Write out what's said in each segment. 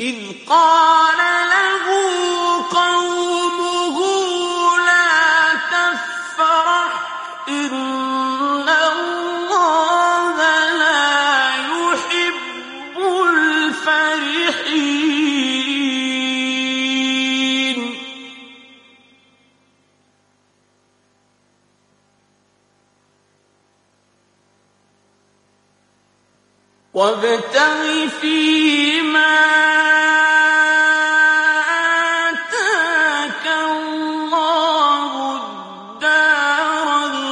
إذ قال له قومه لا تفرح إن الله لا يحب الفرحين وابتغ فيما آتاك الله الدار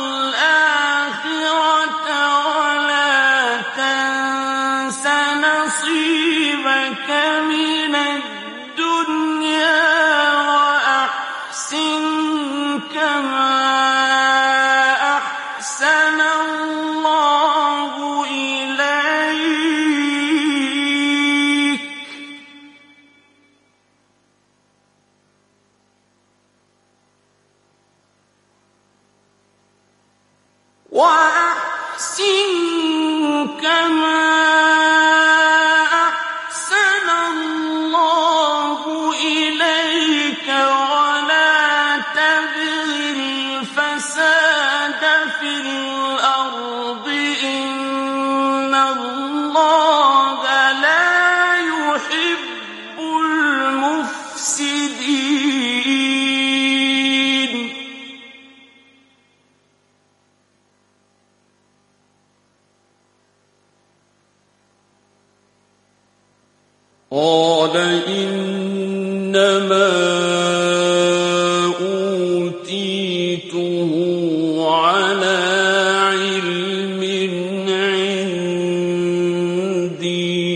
الآخرة ولا تنس نصيبك من الدنيا وأحسن كما أحسن الله إليك ولا تبغ الفساد في الأرض إن الله لا يحب المفسدين قال إنما أوتيته على علم عندي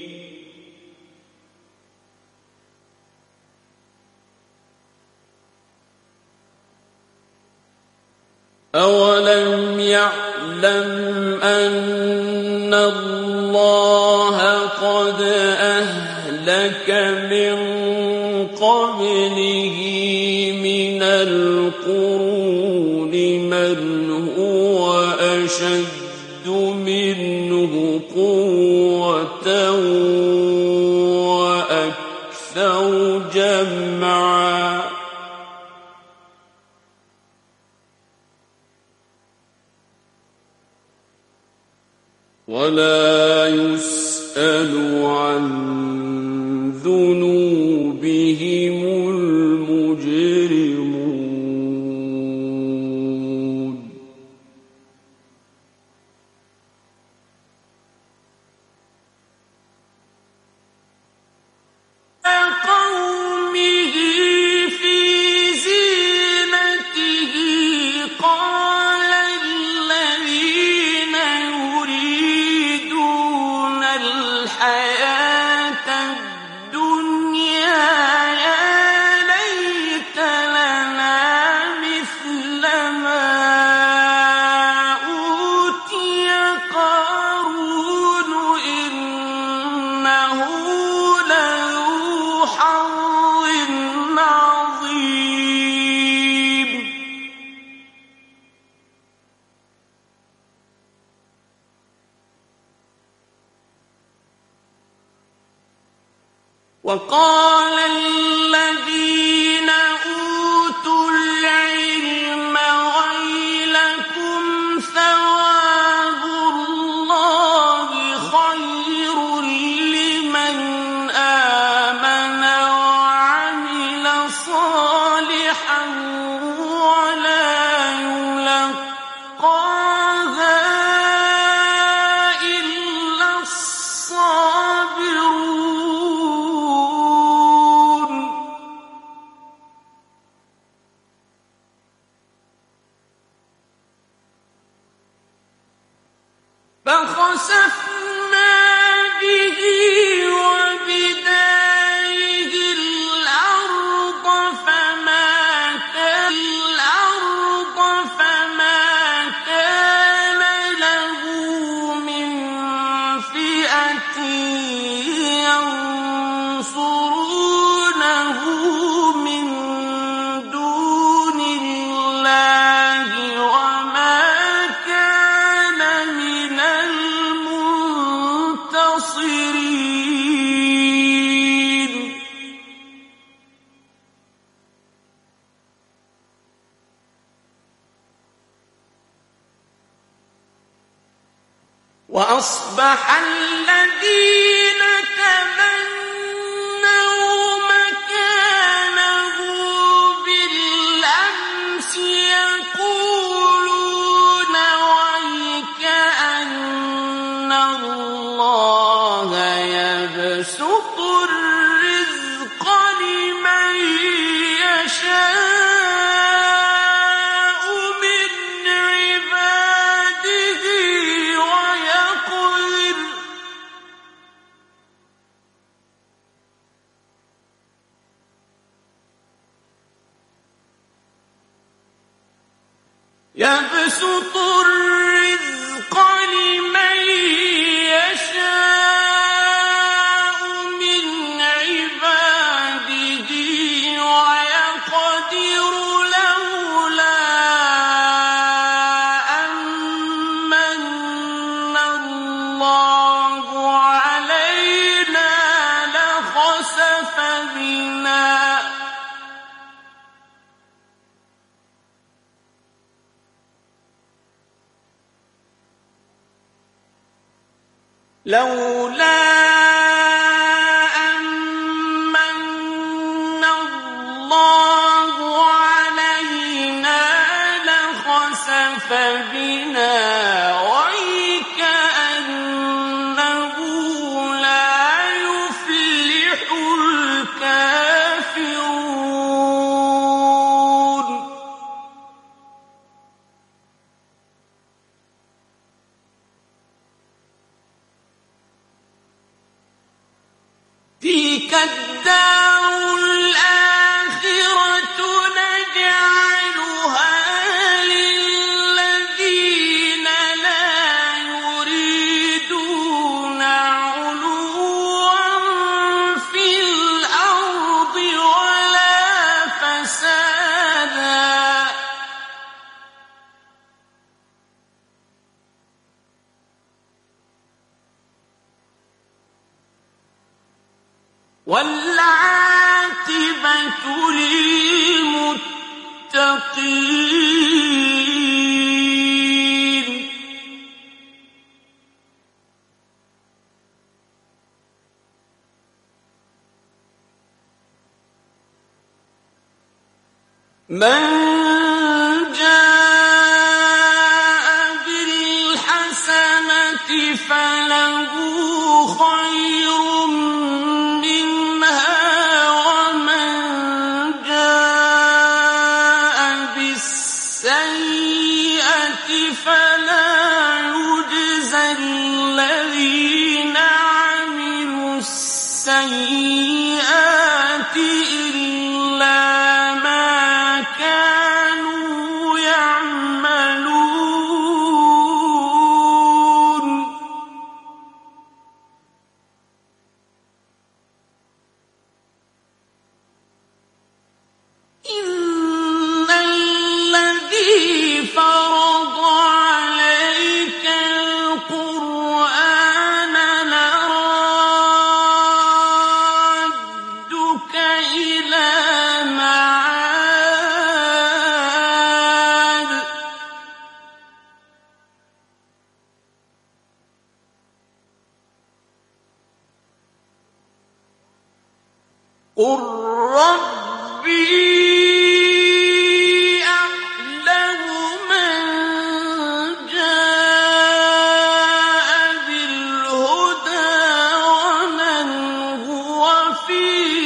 أولم يعلم أن الله قد أهلك من قبله من القرون من هو أشد منه قوة وأكثر جمعا ولا يسأل عن ذنوبهم المجرمون قومه في زينته قال الذين يريدون الحياة الدنيا يا ليت لنا مثل ما أوتي قارون إنه لذو حظ عظيم وقال الذين أوتوا العلم ويلكم ثواب الله خير لمن آمن وعمل صالحا ولا يلقاها إلا الصابرون وأصبح الذين تمنوا مكانه بالأمس يقولون ويكأن الله يبسط الرزق لمن يشاء من عباده ويقدر يبسط الرزق لمن يشاء من عباده ويقدر لولا أمن الله علينا لخسف بنا لولا أمن الله علينا لخسف بنا ويكأنه لا يفلح الكافرون تلك الدار الآخرة نجعلها للذين لا يريدون علوا في الأرض ولا فسادا والعاقبة للمتقين من جاء بالحسنة فله خير منها ومن جاء بالسيئة فلا يجزى الذين عملوا السيئات إلا ما كانوا يعملون إن الذي فرض عليك القرآن لرادك إلى معاد قل ربي أعلم من جاء بالهدى ومن هو في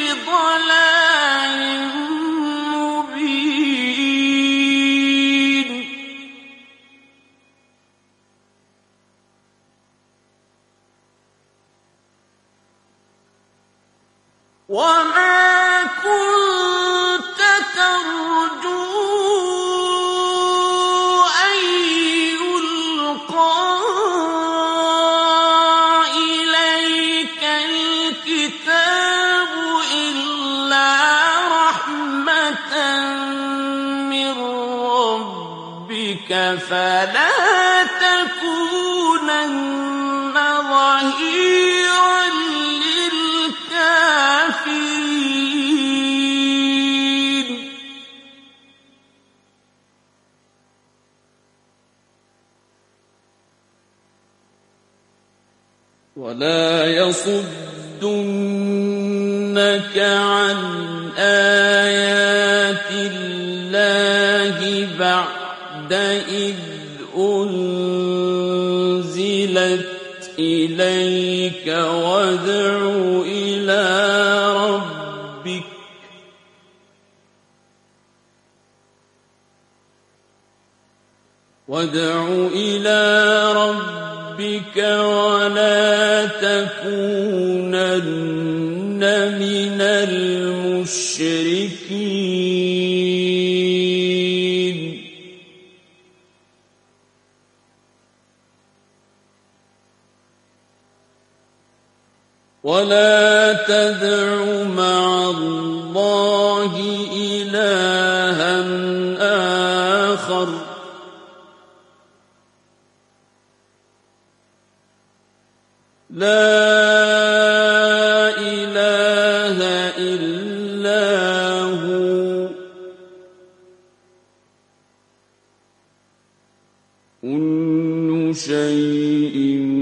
ضلال مبين وما كنت ترجو أن يلقى إليك الكتاب إلا رحمة من ربك فلا تكونن ظهيرا للكافرين ولا يصدنك عن آيات الله بعد إذ أنزلت إليك وادع إلى ربك ولا تكونن من المشركين ولا تدع مع الله إلها آخر لا إله إلا هو كل شيء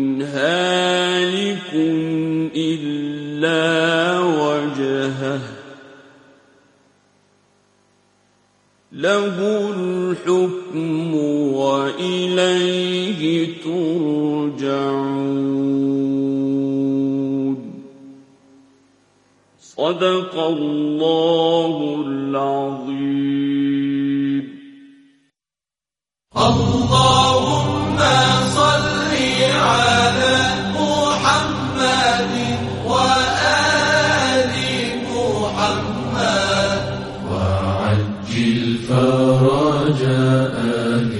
هالك إلا وجهه له الحكم وإليه ترجعون صدق الله العظيم. اللهم صل على محمد وآل محمد وعجل فرج آل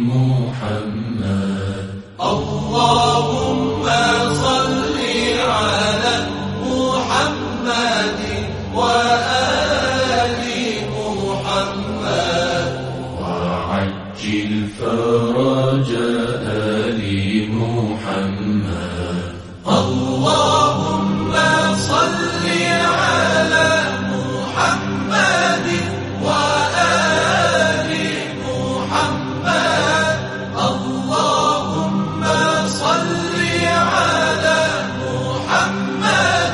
محمد. اللهم صل على محمد وآل محمد وعجل فرج آل محمد. اللهم صل على محمد وآل محمد. اللهم صل على محمد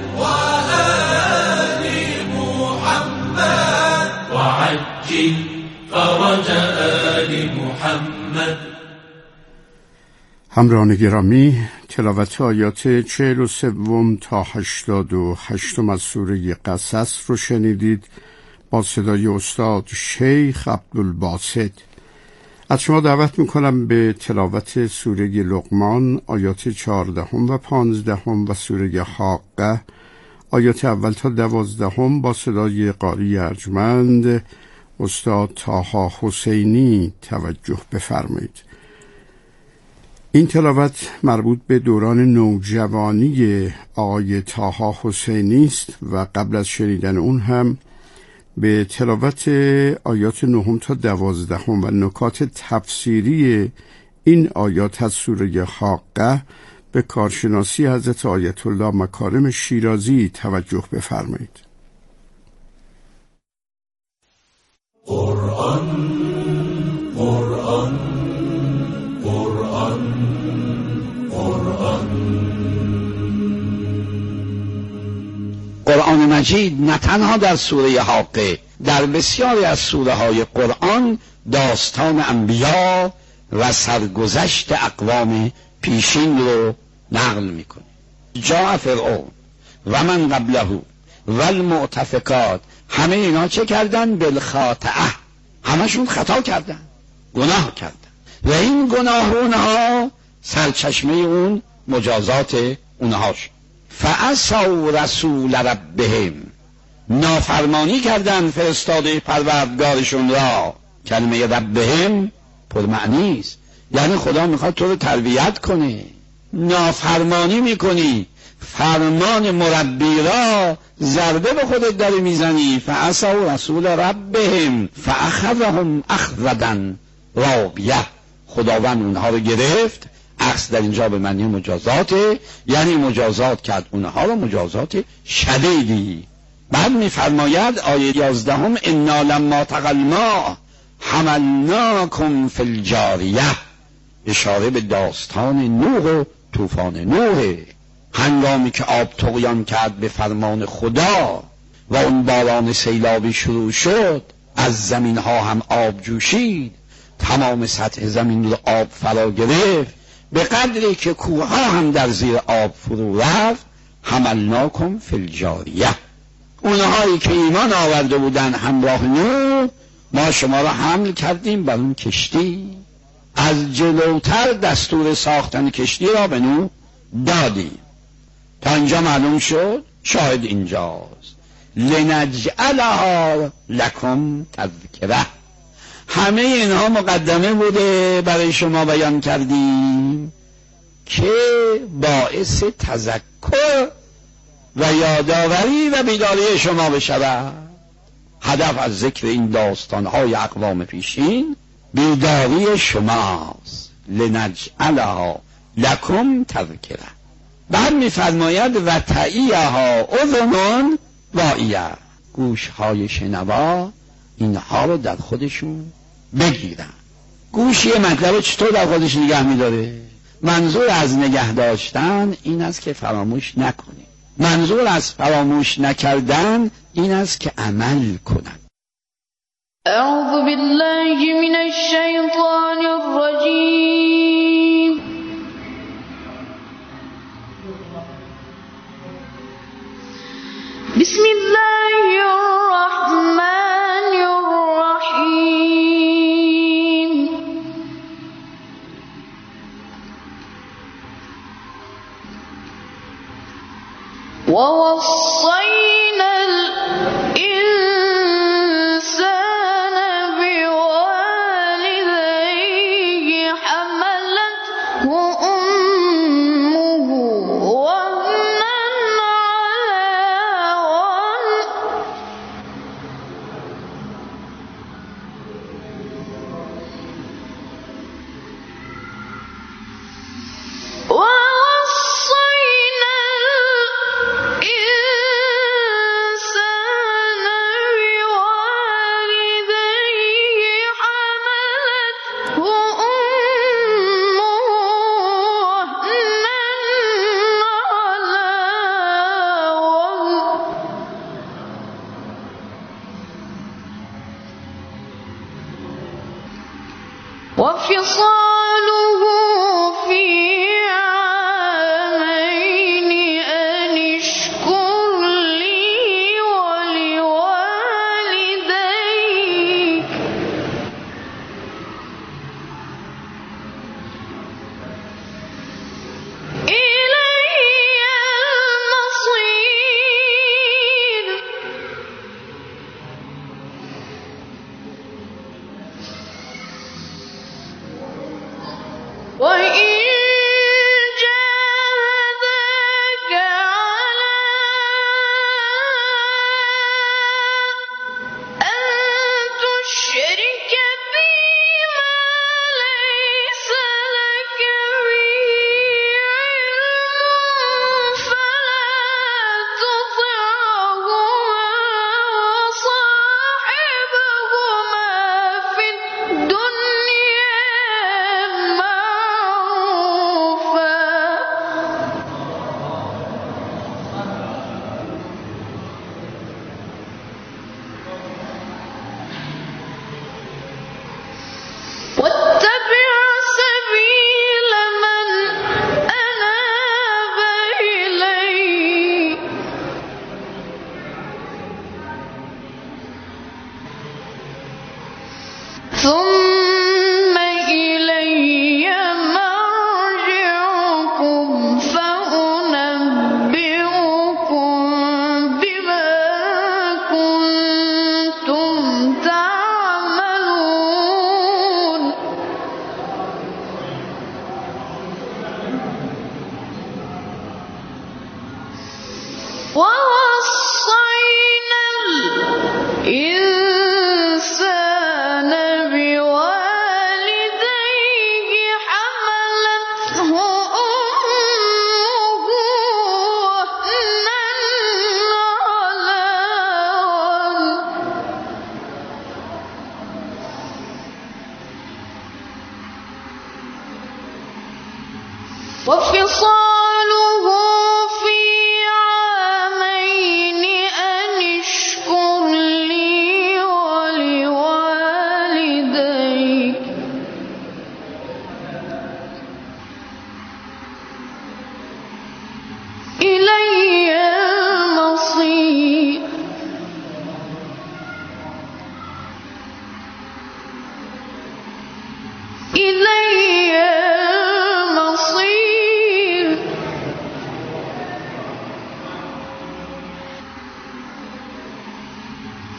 وآل محمد وعجل فرج آل محمد. همراهان گرامی، تلاوت آیات 43 تا 88 از سوره قصص رو شنیدید با صدای استاد شیخ عبدالباسط. از شما دعوت میکنم به تلاوت سوره لقمان آیات 14 و 15 و سوره حاقه آیات اول تا 12 با صدای قاری ارجمند استاد طاها حسینی توجه بفرمایید. این تلاوت مربوط به دوران نوجوانی آقای طاها حسینی است و قبل از شنیدن اون هم به تلاوت آیات 9 تا 12 و نکات تفسیری این آیات از سوره حاقه به کارشناسی حضرت آیت الله مکارم شیرازی توجه بفرمایید. قرآن قرآن قرآن قرآن قرآن مجید نه تنها در سوره حاقه، در بسیاری از سوره های قرآن داستان انبیا و سرگذشت اقوام پیشین رو نقل میکنه. جاء فرعون و من قبله و المؤتفکات، همه اینا چه کردن؟ بالخاطئه، همشون خطا کردن، گناه کردن و این گناه اونها سرچشمه اون مجازات اونها شد. فعصوا رسول ربهم، نافرمانی کردن فرستاده پروردگارشون را. کلمه ربهم پرمعنی است، یعنی خدا میخواد تو رو تربیت کنه، نافرمانی میکنی، فرمان مربی را ضربه به خودت داری میزنی. فعصوا رسول ربهم فاخذهم اخذا رابیه، خداوند اونها رو گرفت. اخذ در اینجا به معنی مجازاته، یعنی مجازات کرد اونها رو مجازات شدیدی. بعد میفرماید آیه 11 انا لما طغى الماء حملناکم فی الجاریه، اشاره به داستان نوح و طوفان نوح. هنگامی که آب طغیان کرد به فرمان خدا و اون باران سیلابی شروع شد، از زمین ها هم آب جوشید، تمام سطح زمین رو آب فرا گرفت، به قدری که کوه ها هم در زیر آب فرو رفت. حملناکم فی الجاریه، اونهایی که ایمان آورده بودن همراه نوح، ما شما را حمل کردیم بر اون کشتی. از جلوتر دستور ساختن کشتی را به نوح دادیم. تا اینجا معلوم شد، شاهد اینجاست. لنجعلها لکم تذکره، همه اینها مقدمه بوده برای شما بیان کردیم که باعث تذکر و یادآوری و بیداری شما بشود. هدف از ذکر این داستان‌های اقوام پیشین بیداری شماست. لنجعلها لکم تذکره. بعد می‌فرماید و تعیها اذن واعیه، گوش‌های شنوا اینها رو در خودشون بگیرن. گوش یه مطلب چطور در خودش نگه می‌داره؟ منظور از نگه داشتن این است که فراموش نکنید. منظور از فراموش نکردن این است که عمل کنند. اعوذ بالله من الشیطان الرجیم. بسم الله الرحمن الرحیم. ووصينا الإنسان بوالديه حملته أمه وهنا وفصاله في عامين أن اشكر لي ولوالديك إلي المصير.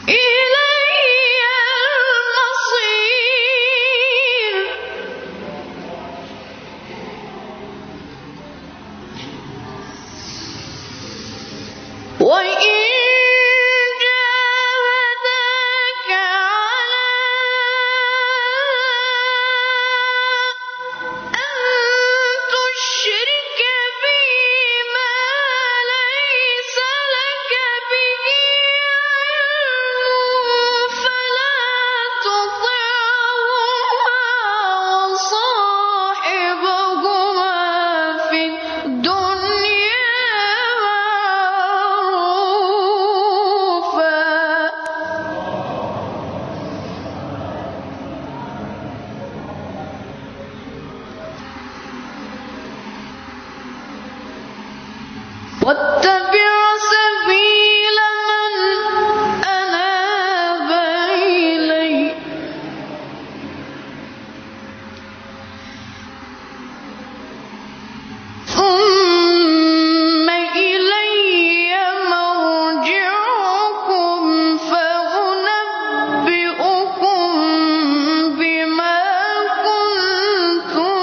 واتبع سبيل من أناب إلي ثم إلي مرجعكم فأنبئكم بما كنتم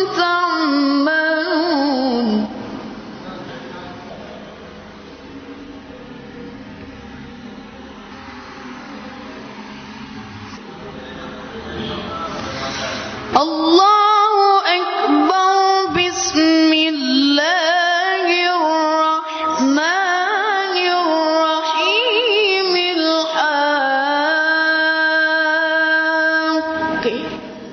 تعملون الله أكبر بسم الله الرحمن الرحيم الحاقة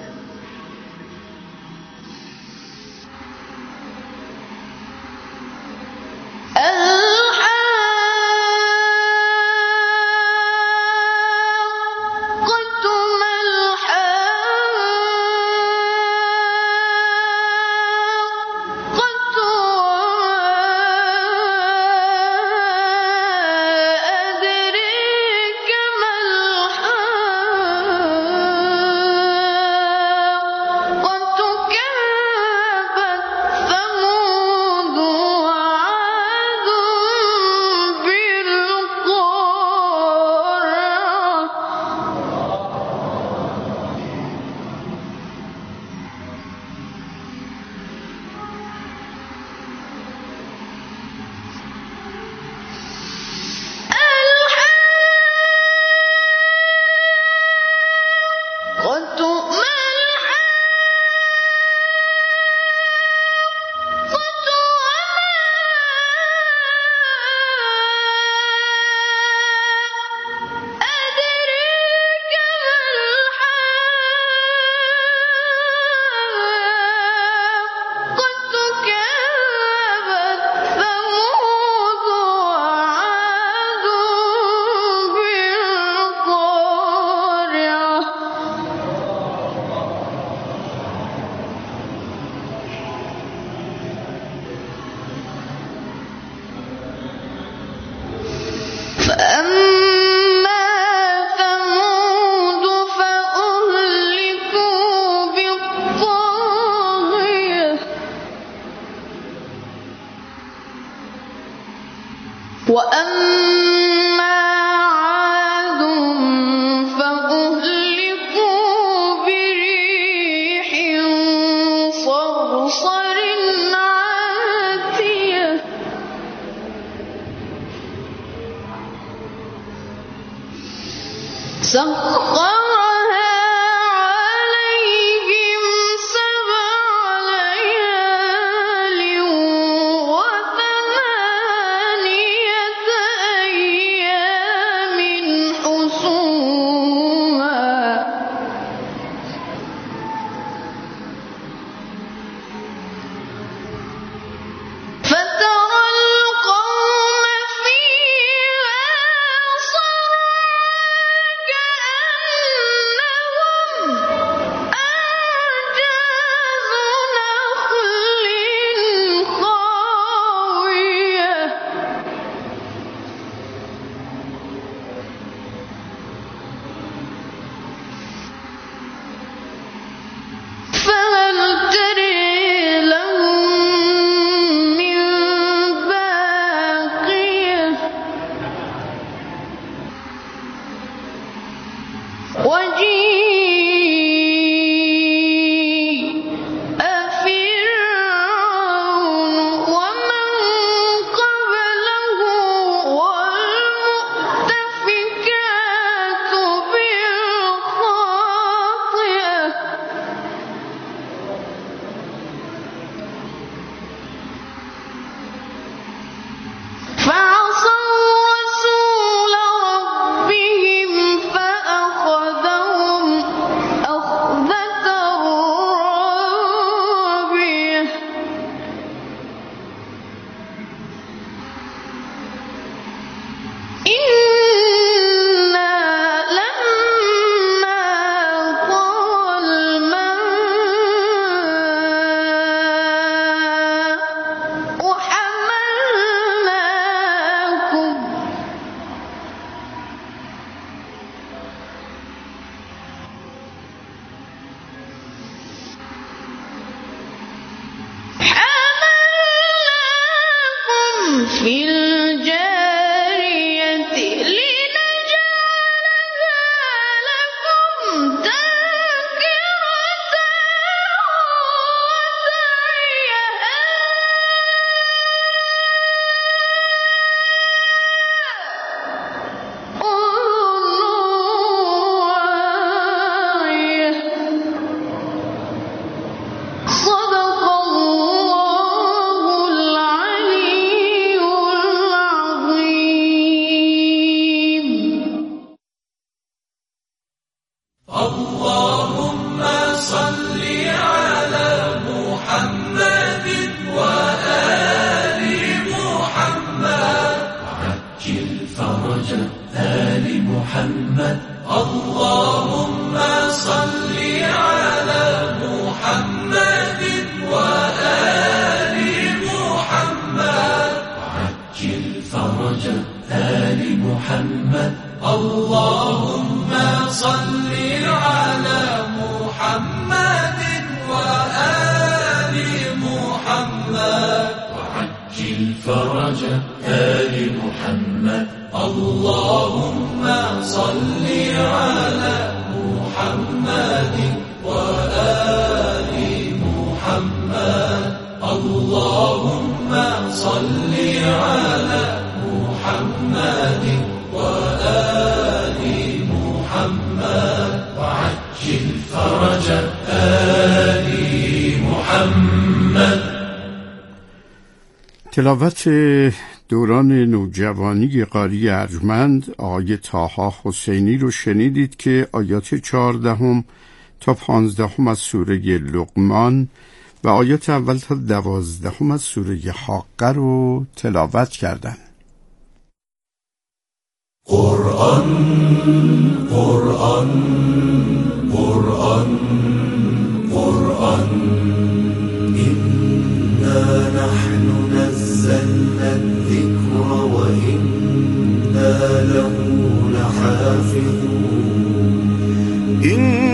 فأما ثمود فأهلكوا بالطاغية وأما عاد فأهلكوا بريح صرصر عاتية سخرها عليهم 7 ليال و8 أيام حسوما فترى القوم فيها صرعى كأنهم تلاوت دوران نوجوانی قاری ارجمند آقای طاها حسینی رو شنیدید که آیات 14 تا 15 از سوره لقمان و آیات اول تا 12 از سوره حاقه رو تلاوت کردند. قرآن قرآن قرآن قرآن إنا نحن نزلنا الذكر وإنا له لحافظون